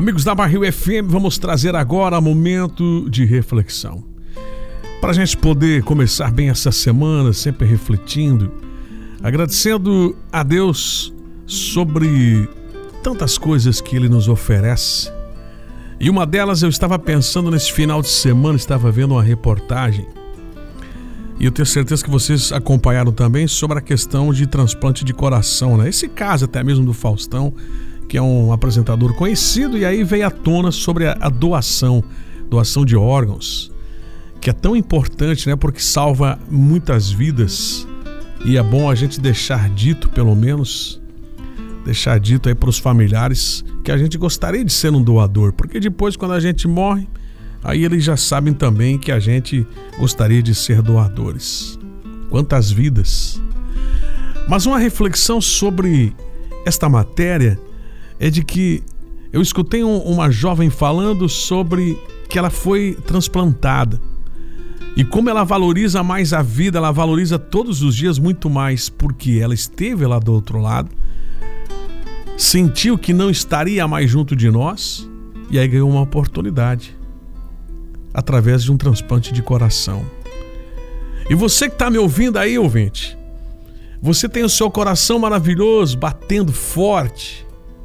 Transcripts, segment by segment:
Amigos da Barril FM, vamos trazer agora momento de reflexão. Para a gente poder começar bem essa semana, sempre refletindo, agradecendo a Deus sobre tantas coisas que Ele nos oferece. E uma delas eu estava pensando nesse final de semana, estava vendo uma reportagem. E eu tenho certeza que vocês acompanharam também sobre a questão de transplante de coração, né? Esse caso até mesmo do Faustão, que é um apresentador conhecido, e aí veio à tona sobre a doação de órgãos, que é tão importante, né? Porque salva muitas vidas, e é bom a gente deixar dito, pelo menos, deixar dito aí para os familiares que a gente gostaria de ser um doador, porque depois, quando a gente morre, aí eles já sabem também que a gente gostaria de ser doadores. Quantas vidas! Mas uma reflexão sobre esta matéria é de que eu escutei uma jovem falando sobre que ela foi transplantada e como ela valoriza mais a vida, ela valoriza todos os dias muito mais, porque ela esteve lá do outro lado, sentiu que não estaria mais junto de nós e aí ganhou uma oportunidade através de um transplante de coração. E você que está me ouvindo aí, ouvinte, você tem o seu coração maravilhoso, batendo forte,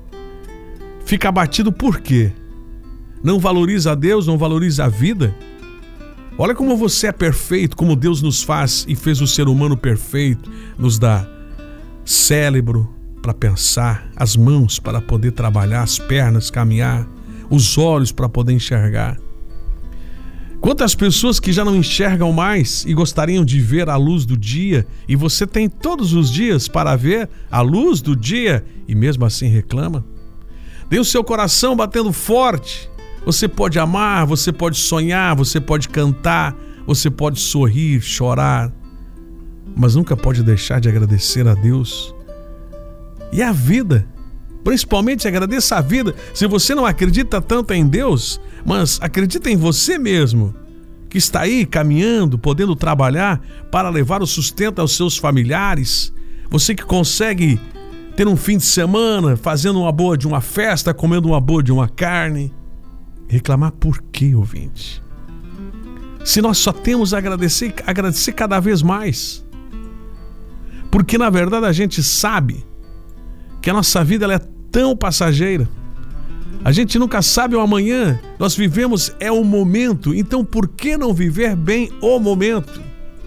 fica abatido por quê? Não valoriza a Deus, não valoriza a vida? Olha como você é perfeito, como Deus nos faz e fez o ser humano perfeito, nos dá cérebro para pensar, as mãos para poder trabalhar, as pernas caminhar, os olhos para poder enxergar. Quantas pessoas que já não enxergam mais e gostariam de ver a luz do dia, e você tem todos os dias para ver a luz do dia e mesmo assim reclama? Tem o seu coração batendo forte. Você pode amar, você pode sonhar, você pode cantar, você pode sorrir, chorar, mas nunca pode deixar de agradecer a Deus. E a vida, principalmente agradeça a vida. Se você não acredita tanto em Deus, mas acredita em você mesmo, que está aí caminhando, podendo trabalhar para levar o sustento aos seus familiares. Você que consegue ter um fim de semana fazendo uma boa de uma festa, comendo uma boa de uma carne. Reclamar por quê, ouvinte? Se nós só temos a agradecer cada vez mais. Porque na verdade a gente sabe que a nossa vida ela é tão passageira. A gente nunca sabe o amanhã. Nós vivemos o momento. Então por que não viver bem o momento?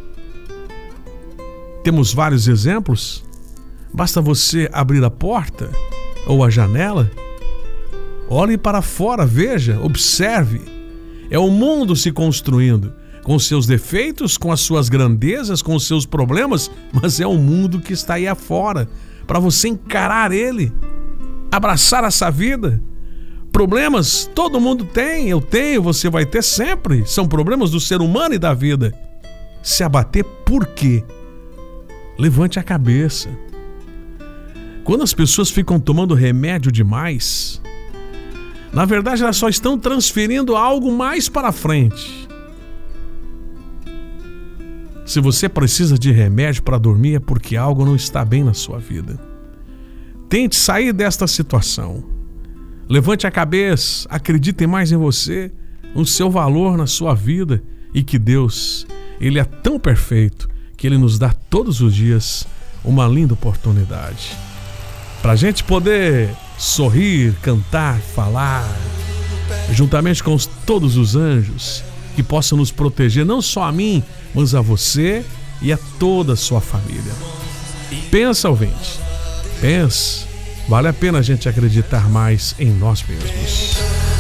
Temos vários exemplos. Basta você abrir a porta ou a janela. Olhe para fora, veja, observe. É o mundo se construindo, com os seus defeitos, com as suas grandezas, com os seus problemas, mas é o mundo que está aí afora, para você encarar ele, abraçar essa vida. Problemas todo mundo tem, eu tenho, você vai ter sempre. São problemas do ser humano e da vida. Se abater por quê? Levante a cabeça. Quando as pessoas ficam tomando remédio demais, na verdade elas só estão transferindo algo mais para frente. Se você precisa de remédio para dormir é porque algo não está bem na sua vida. Tente sair desta situação. Levante a cabeça, acredite mais em você, no seu valor, na sua vida, e que Deus, Ele é tão perfeito que Ele nos dá todos os dias uma linda oportunidade para a gente poder sorrir, cantar, falar, juntamente com todos os anjos que possam nos proteger, não só a mim, mas a você e a toda a sua família. Pensa, ouvinte, pensa. Vale a pena a gente acreditar mais em nós mesmos.